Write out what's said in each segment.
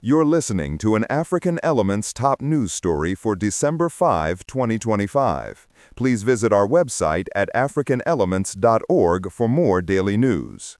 You're listening to an African Elements top news story for December 5, 2025. Please visit our website at africanelements.org for more daily news.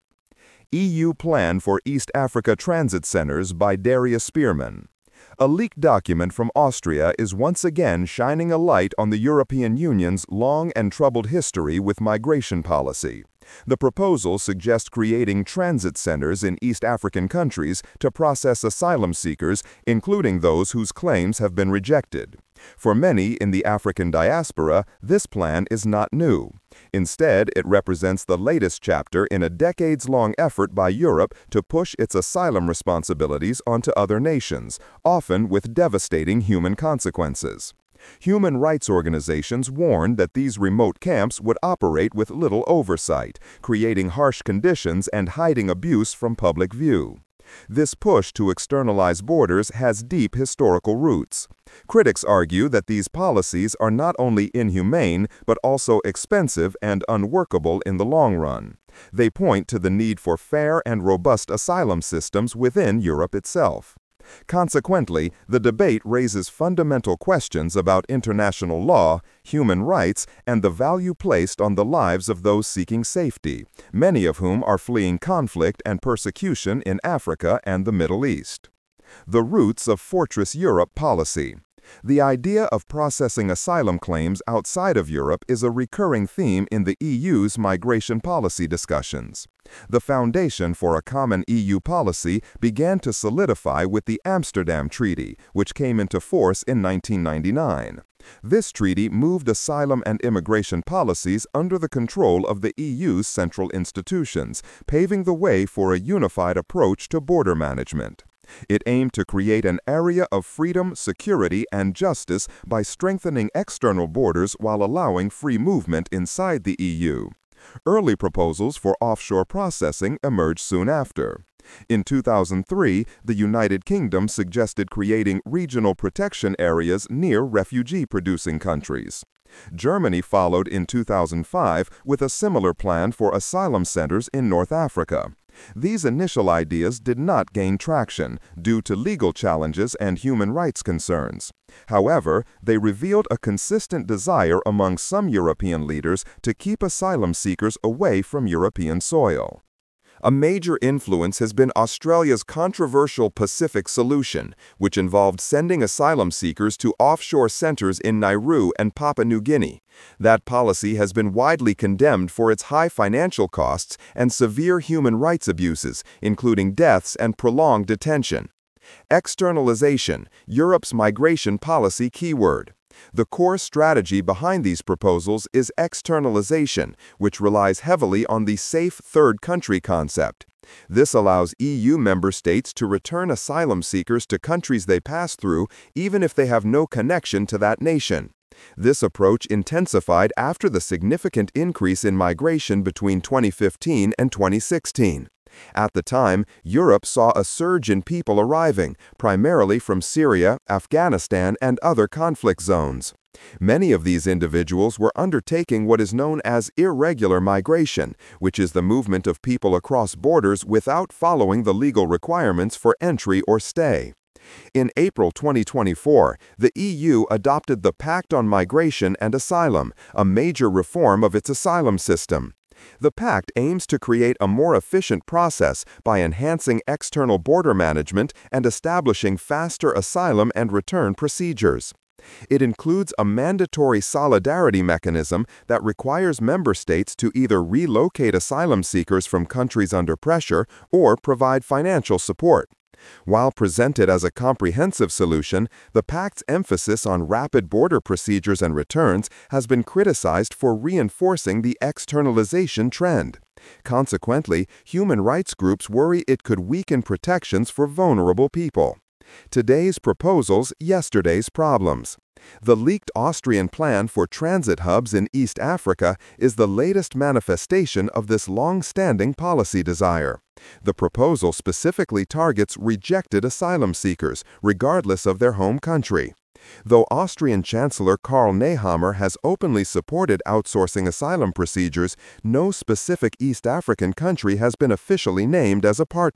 EU Plan for East Africa Transit Centers by Darius Spearman. A leaked document from Austria is once again shining a light on the European Union's long and troubled history with migration policy. The proposal suggests creating transit centers in East African countries to process asylum seekers, including those whose claims have been rejected. For many in the African diaspora, this plan is not new. Instead, it represents the latest chapter in a decades-long effort by Europe to push its asylum responsibilities onto other nations, often with devastating human consequences. Human rights organizations warned that these remote camps would operate with little oversight, creating harsh conditions and hiding abuse from public view. This push to externalize borders has deep historical roots. Critics argue that these policies are not only inhumane but also expensive and unworkable in the long run. They point to the need for fair and robust asylum systems within Europe itself. Consequently, the debate raises fundamental questions about international law, human rights, and the value placed on the lives of those seeking safety, many of whom are fleeing conflict and persecution in Africa and the Middle East. The roots of Fortress Europe policy. The idea of processing asylum claims outside of Europe is a recurring theme in the EU's migration policy discussions. The foundation for a common EU policy began to solidify with the Amsterdam Treaty, which came into force in 1999. This treaty moved asylum and immigration policies under the control of the EU's central institutions, paving the way for a unified approach to border management. It aimed to create an area of freedom, security, and justice by strengthening external borders while allowing free movement inside the EU. Early proposals for offshore processing emerged soon after. In 2003, the United Kingdom suggested creating regional protection areas near refugee-producing countries. Germany followed in 2005 with a similar plan for asylum centers in North Africa. These initial ideas did not gain traction due to legal challenges and human rights concerns. However, they revealed a consistent desire among some European leaders to keep asylum seekers away from European soil. A major influence has been Australia's controversial Pacific Solution, which involved sending asylum seekers to offshore centers in Nauru and Papua New Guinea. That policy has been widely condemned for its high financial costs and severe human rights abuses, including deaths and prolonged detention. Externalization, Europe's migration policy keyword. The core strategy behind these proposals is externalization, which relies heavily on the safe third country concept. This allows EU member states to return asylum seekers to countries they pass through, even if they have no connection to that nation. This approach intensified after the significant increase in migration between 2015 and 2016. At the time, Europe saw a surge in people arriving, primarily from Syria, Afghanistan, and other conflict zones. Many of these individuals were undertaking what is known as irregular migration, which is the movement of people across borders without following the legal requirements for entry or stay. In April 2024, the EU adopted the Pact on Migration and Asylum, a major reform of its asylum system. The pact aims to create a more efficient process by enhancing external border management and establishing faster asylum and return procedures. It includes a mandatory solidarity mechanism that requires member states to either relocate asylum seekers from countries under pressure or provide financial support. While presented as a comprehensive solution, the pact's emphasis on rapid border procedures and returns has been criticized for reinforcing the externalization trend. Consequently, human rights groups worry it could weaken protections for vulnerable people. Today's proposals, yesterday's problems. The leaked Austrian plan for transit hubs in East Africa is the latest manifestation of this long-standing policy desire. The proposal specifically targets rejected asylum seekers, regardless of their home country. Though Austrian Chancellor Karl Nehammer has openly supported outsourcing asylum procedures, no specific East African country has been officially named as a partner.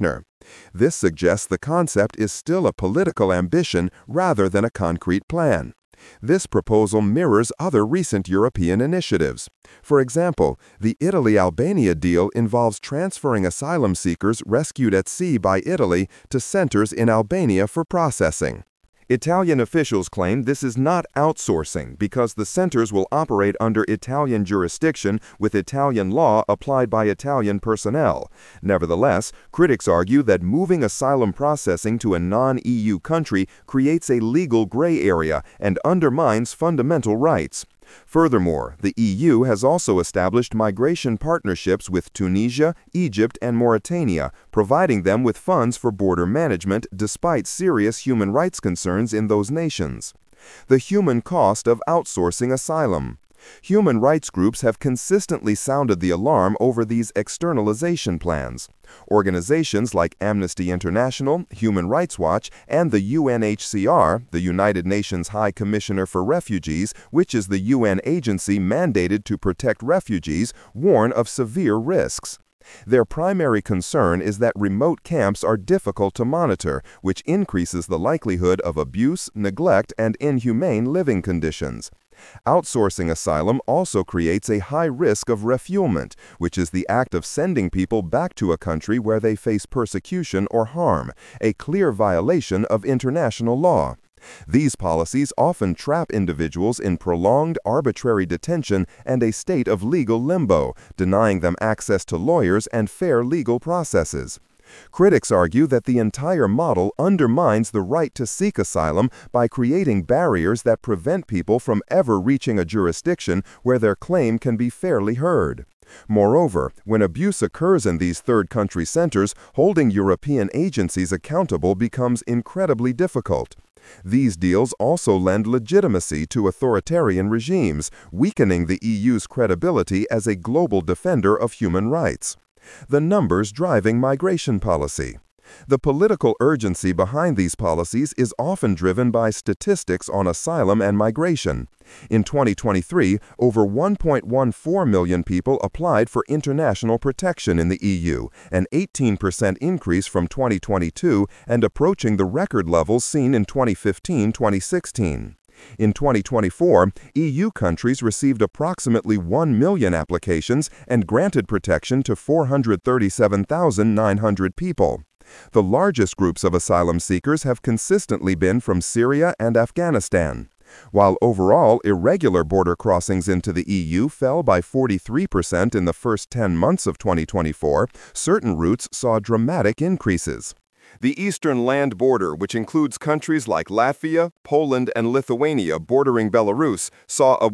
This suggests the concept is still a political ambition rather than a concrete plan. This proposal mirrors other recent European initiatives. For example, the Italy-Albania deal involves transferring asylum seekers rescued at sea by Italy to centers in Albania for processing. Italian officials claim this is not outsourcing because the centers will operate under Italian jurisdiction with Italian law applied by Italian personnel. Nevertheless, critics argue that moving asylum processing to a non-EU country creates a legal gray area and undermines fundamental rights. Furthermore, the EU has also established migration partnerships with Tunisia, Egypt, and Mauritania, providing them with funds for border management despite serious human rights concerns in those nations. The human cost of outsourcing asylum. Human rights groups have consistently sounded the alarm over these externalization plans. Organizations like Amnesty International, Human Rights Watch, and the UNHCR, the United Nations High Commissioner for Refugees, which is the UN agency mandated to protect refugees, warn of severe risks. Their primary concern is that remote camps are difficult to monitor, which increases the likelihood of abuse, neglect, and inhumane living conditions. Outsourcing asylum also creates a high risk of refoulement, which is the act of sending people back to a country where they face persecution or harm, a clear violation of international law. These policies often trap individuals in prolonged arbitrary detention and a state of legal limbo, denying them access to lawyers and fair legal processes. Critics argue that the entire model undermines the right to seek asylum by creating barriers that prevent people from ever reaching a jurisdiction where their claim can be fairly heard. Moreover, when abuse occurs in these third-country centers, holding European agencies accountable becomes incredibly difficult. These deals also lend legitimacy to authoritarian regimes, weakening the EU's credibility as a global defender of human rights. The numbers driving migration policy. The political urgency behind these policies is often driven by statistics on asylum and migration. In 2023, over 1.14 million people applied for international protection in the EU, an 18% increase from 2022 and approaching the record levels seen in 2015-2016. In 2024, EU countries received approximately 1 million applications and granted protection to 437,900 people. The largest groups of asylum seekers have consistently been from Syria and Afghanistan. While overall irregular border crossings into the EU fell by 43% in the first 10 months of 2024, certain routes saw dramatic increases. The eastern land border, which includes countries like Latvia, Poland, and Lithuania bordering Belarus, saw a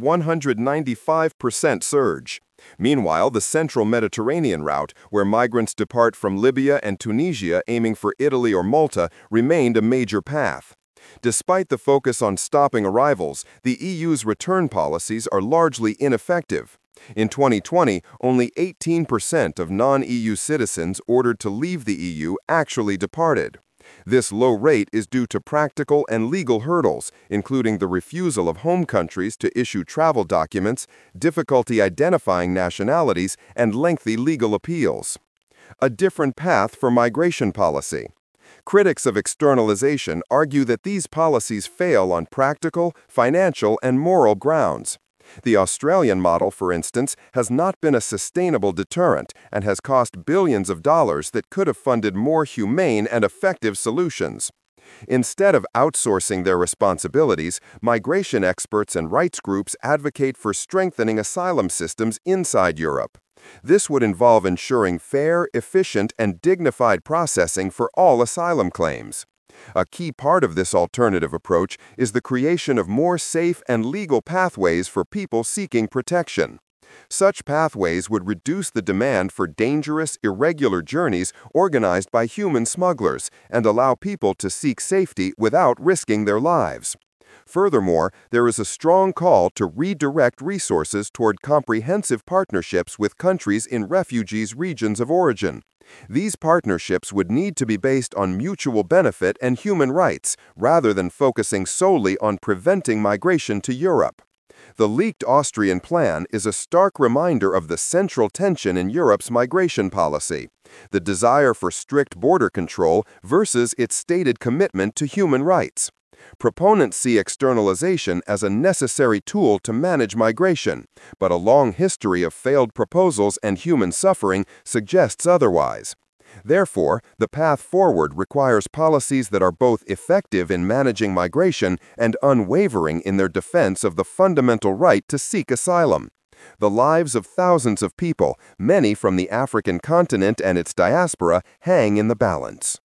195% surge. Meanwhile, the central Mediterranean route, where migrants depart from Libya and Tunisia aiming for Italy or Malta, remained a major path. Despite the focus on stopping arrivals, the EU's return policies are largely ineffective. In 2020, only 18% of non-EU citizens ordered to leave the EU actually departed. This low rate is due to practical and legal hurdles, including the refusal of home countries to issue travel documents, difficulty identifying nationalities, and lengthy legal appeals. A different path for migration policy. Critics of externalization argue that these policies fail on practical, financial, and moral grounds. The Australian model, for instance, has not been a sustainable deterrent and has cost billions of dollars that could have funded more humane and effective solutions. Instead of outsourcing their responsibilities, migration experts and rights groups advocate for strengthening asylum systems inside Europe. This would involve ensuring fair, efficient, and dignified processing for all asylum claims. A key part of this alternative approach is the creation of more safe and legal pathways for people seeking protection. Such pathways would reduce the demand for dangerous, irregular journeys organized by human smugglers and allow people to seek safety without risking their lives. Furthermore, there is a strong call to redirect resources toward comprehensive partnerships with countries in refugees' regions of origin. These partnerships would need to be based on mutual benefit and human rights, rather than focusing solely on preventing migration to Europe. The leaked Austrian plan is a stark reminder of the central tension in Europe's migration policy, the desire for strict border control versus its stated commitment to human rights. Proponents see externalization as a necessary tool to manage migration, but a long history of failed proposals and human suffering suggests otherwise. Therefore, the path forward requires policies that are both effective in managing migration and unwavering in their defense of the fundamental right to seek asylum. The lives of thousands of people, many from the African continent and its diaspora, hang in the balance.